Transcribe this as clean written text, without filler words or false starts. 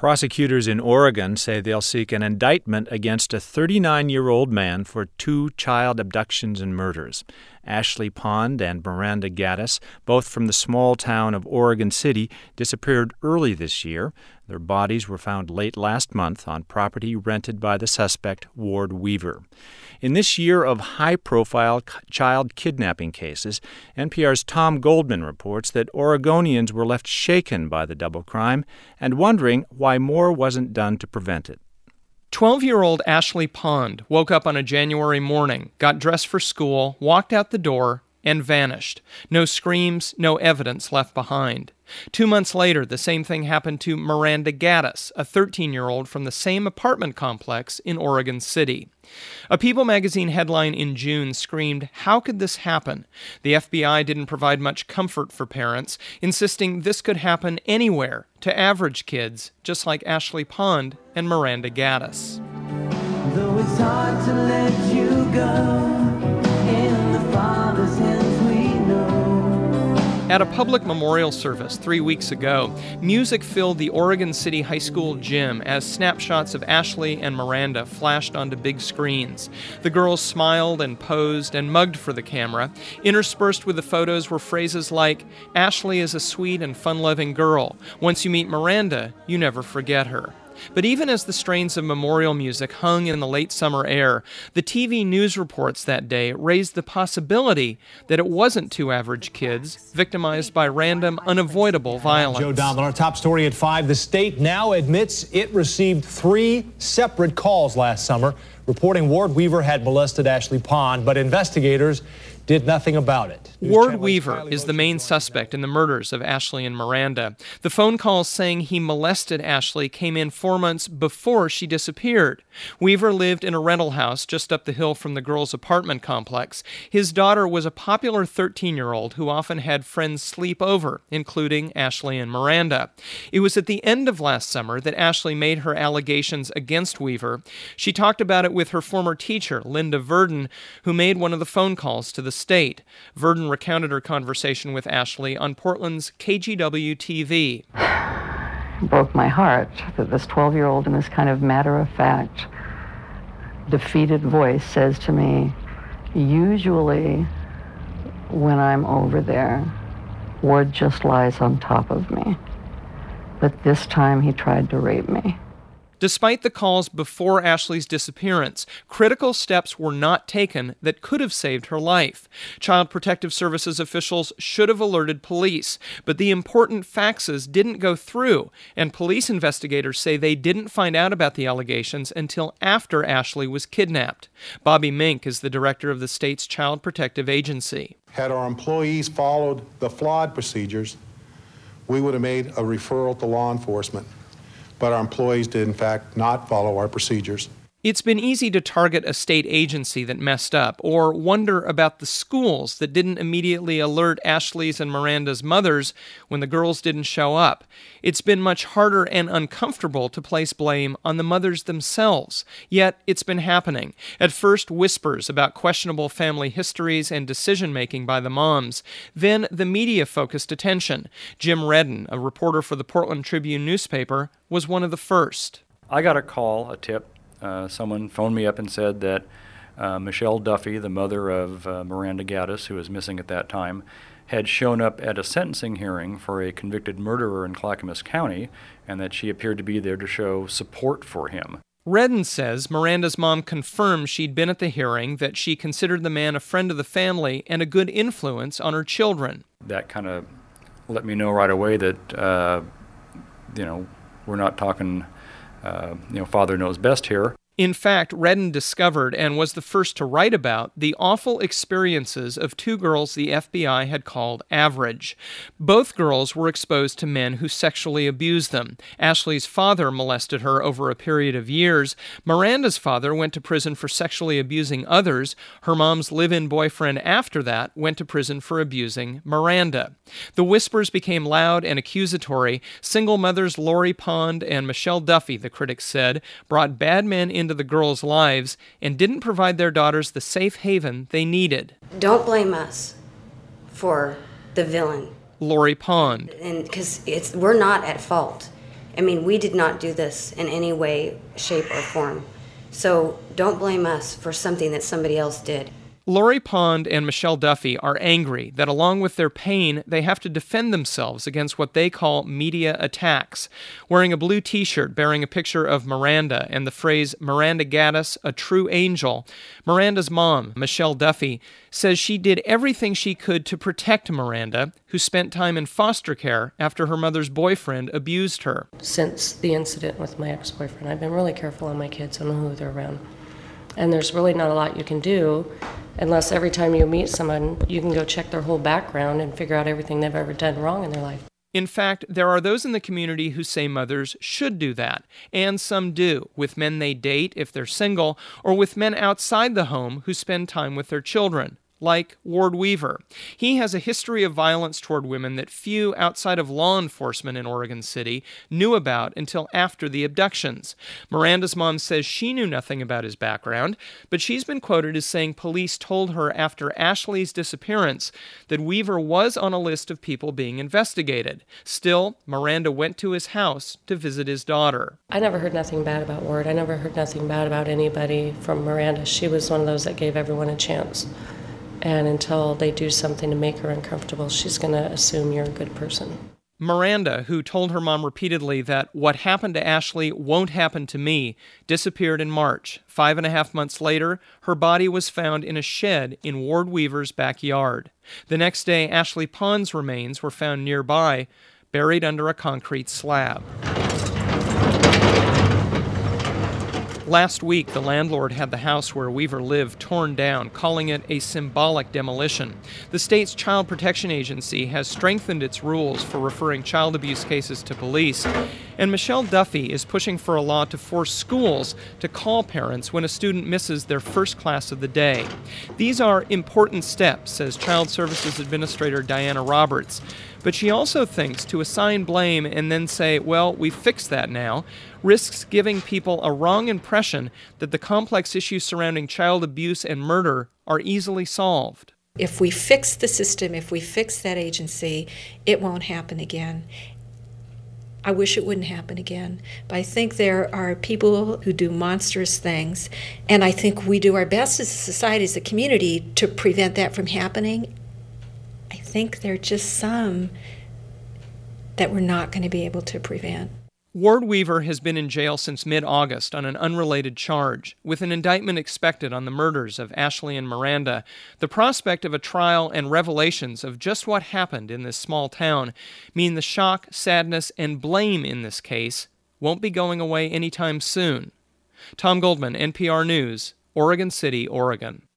Prosecutors in Oregon say they'll seek an indictment against a 39-year-old man for 2 child abductions and murders. Ashley Pond and Miranda Gaddis, both from the small town of Oregon City, disappeared early this year. Their bodies were found late last month on property rented by the suspect, Ward Weaver. In this year of high-profile child kidnapping cases, NPR's Tom Goldman reports that Oregonians were left shaken by the double crime and wondering why more wasn't done to prevent it. 12-year-old Ashley Pond woke up on a January morning, got dressed for school, walked out the door, and vanished. No screams, no evidence left behind. 2 months later, the same thing happened to Miranda Gaddis, a 13-year-old from the same apartment complex in Oregon City. A People magazine headline in June screamed, "How could this happen?" The FBI didn't provide much comfort for parents, insisting this could happen anywhere to average kids, just like Ashley Pond and Miranda Gaddis. Though it's hard to let you go, in the Father's hands we know. At a public memorial service 3 weeks ago, music filled the Oregon City High School gym as snapshots of Ashley and Miranda flashed onto big screens. The girls smiled and posed and mugged for the camera. Interspersed with the photos were phrases like, "Ashley is a sweet and fun-loving girl. Once you meet Miranda, you never forget her." But even as the strains of memorial music hung in the late summer air, the TV news reports that day raised the possibility that it wasn't 2 average kids victimized by random, unavoidable violence. Joe Donald, our top story at 5. The state now admits it received 3 separate calls last summer reporting Ward Weaver had molested Ashley Pond, but investigators did nothing about it. Ward Weaver is the main suspect in the murders of Ashley and Miranda. The phone calls saying he molested Ashley came in 4 months before she disappeared. Weaver lived in a rental house just up the hill from the girls' apartment complex. His daughter was a popular 13-year-old who often had friends sleep over, including Ashley and Miranda. It was at the end of last summer that Ashley made her allegations against Weaver. She talked about it with her former teacher, Linda Verdon, who made one of the phone calls to the state. Verdon recounted her conversation with Ashley on Portland's KGW-TV. It broke my heart that this 12-year-old in this kind of matter-of-fact, defeated voice says to me, "Usually when I'm over there, Ward just lies on top of me. But this time he tried to rape me." Despite the calls before Ashley's disappearance, critical steps were not taken that could have saved her life. Child Protective Services officials should have alerted police, but the important faxes didn't go through, and police investigators say they didn't find out about the allegations until after Ashley was kidnapped. Bobby Mink is the director of the state's Child Protective Agency. Had our employees followed the flawed procedures, we would have made a referral to law enforcement. But our employees did, in fact, not follow our procedures. It's been easy to target a state agency that messed up, or wonder about the schools that didn't immediately alert Ashley's and Miranda's mothers when the girls didn't show up. It's been much harder and uncomfortable to place blame on the mothers themselves, yet it's been happening. At first, whispers about questionable family histories and decision-making by the moms. Then the media-focused attention. Jim Redden, a reporter for the Portland Tribune newspaper, was one of the first. I got a tip. Someone phoned me up and said that Michelle Duffy, the mother of Miranda Gaddis, who was missing at that time, had shown up at a sentencing hearing for a convicted murderer in Clackamas County, and that she appeared to be there to show support for him. Redden says Miranda's mom confirmed she'd been at the hearing, that she considered the man a friend of the family and a good influence on her children. That kind of let me know right away that, we're not talking father knows best here. In fact, Redden discovered and was the first to write about the awful experiences of 2 girls the FBI had called average. Both girls were exposed to men who sexually abused them. Ashley's father molested her over a period of years. Miranda's father went to prison for sexually abusing others. Her mom's live-in boyfriend after that went to prison for abusing Miranda. The whispers became loud and accusatory. Single mothers Lori Pond and Michelle Duffy, the critics said, brought bad men into the girls' lives and didn't provide their daughters the safe haven they needed. Don't blame us for the villain. Lori Pond. And because we're not at fault. I mean, we did not do this in any way, shape, or form. So don't blame us for something that somebody else did. Lori Pond and Michelle Duffy are angry that along with their pain, they have to defend themselves against what they call media attacks. Wearing a blue t-shirt bearing a picture of Miranda and the phrase Miranda Gaddis, a true angel, Miranda's mom, Michelle Duffy, says she did everything she could to protect Miranda, who spent time in foster care after her mother's boyfriend abused her. Since the incident with my ex-boyfriend, I've been really careful on my kids and who they're around. And there's really not a lot you can do unless every time you meet someone, you can go check their whole background and figure out everything they've ever done wrong in their life. In fact, there are those in the community who say mothers should do that, and some do, with men they date if they're single, or with men outside the home who spend time with their children, like Ward Weaver. He has a history of violence toward women that few outside of law enforcement in Oregon City knew about until after the abductions. Miranda's mom says she knew nothing about his background, but she's been quoted as saying police told her after Ashley's disappearance that Weaver was on a list of people being investigated. Still, Miranda went to his house to visit his daughter. I never heard nothing bad about Ward. I never heard nothing bad about anybody from Miranda. She was one of those that gave everyone a chance. And until they do something to make her uncomfortable, she's going to assume you're a good person. Miranda, who told her mom repeatedly that what happened to Ashley won't happen to me, disappeared in March. 5.5 months later, her body was found in a shed in Ward Weaver's backyard. The next day, Ashley Pond's remains were found nearby, buried under a concrete slab. Last week, the landlord had the house where Weaver lived torn down, calling it a symbolic demolition. The state's Child Protection Agency has strengthened its rules for referring child abuse cases to police, and Michelle Duffy is pushing for a law to force schools to call parents when a student misses their first class of the day. These are important steps, says Child Services Administrator Diana Roberts. But she also thinks to assign blame and then say, well, we fixed that now, risks giving people a wrong impression that the complex issues surrounding child abuse and murder are easily solved. If we fix the system, if we fix that agency, it won't happen again. I wish it wouldn't happen again. But I think there are people who do monstrous things, and I think we do our best as a society, as a community, to prevent that from happening. I think there are just some that we're not going to be able to prevent. Ward Weaver has been in jail since mid-August on an unrelated charge. With an indictment expected on the murders of Ashley and Miranda, the prospect of a trial and revelations of just what happened in this small town mean the shock, sadness, and blame in this case won't be going away anytime soon. Tom Goldman, NPR News, Oregon City, Oregon.